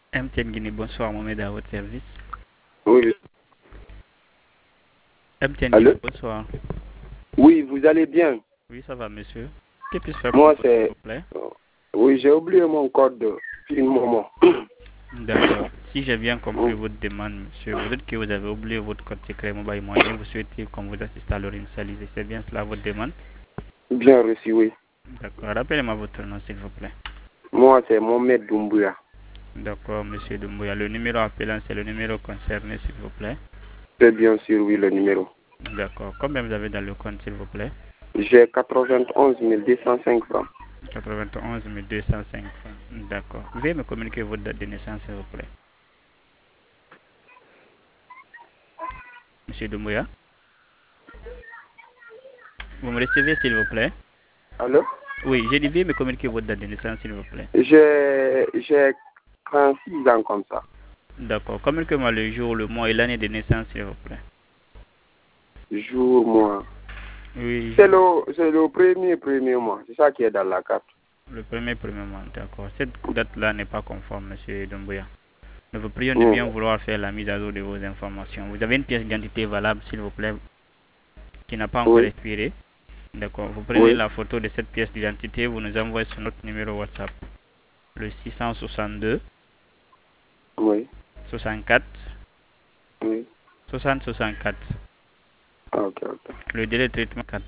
MTN Guinée, bonsoir, Mohamed à votre service. Oui. MTN Allô? Guinée, bonsoir. Oui, vous allez bien? Oui, ça va, monsieur. Que puis-je faire pour Moi, vous, s'il c'est... vous plaît? Oui, j'ai oublié mon code de moment. D'accord. Si j'ai bien compris votre demande, monsieur, vous dites que vous avez oublié votre code secret mobile money, vous souhaitez qu'on vous assiste à le réinitialiser. C'est bien cela votre demande? Bien reçu, oui. D'accord. Rappelez-moi votre nom, s'il vous plaît. Moi, c'est Mohamed Doumbouya. D'accord, monsieur Doumbouya. Le numéro appelant, c'est le numéro concerné, s'il vous plaît. C'est bien sûr, oui, le numéro. D'accord. Combien vous avez dans le compte, s'il vous plaît? J'ai 91 205 francs. 91 205 francs. D'accord. Veuillez me communiquer votre date de naissance, s'il vous plaît. Monsieur Doumbouya, vous me recevez, s'il vous plaît? Allô? Oui, j'ai dit, veuillez me communiquer votre date de naissance, s'il vous plaît. J'ai 36 ans comme ça. D'accord. Communiquez-moi le jour, le mois et l'année de naissance, s'il vous plaît. Jour, mois. Oui, C'est le premier mois. C'est ça qui est dans la carte. le premier mois. D'accord. Cette date-là n'est pas conforme, monsieur Doumbouya. Nous vous prions de Hmm. bien vouloir faire la mise à jour de vos informations. Vous avez une pièce d'identité valable, s'il vous plaît, qui n'a pas encore Oui, expiré. D'accord. Vous prenez oui, la photo de cette pièce d'identité, vous nous envoyez sur notre numéro WhatsApp, le 662 oui, 64 oui. 60 64. Ok, ok. Le délai de traitement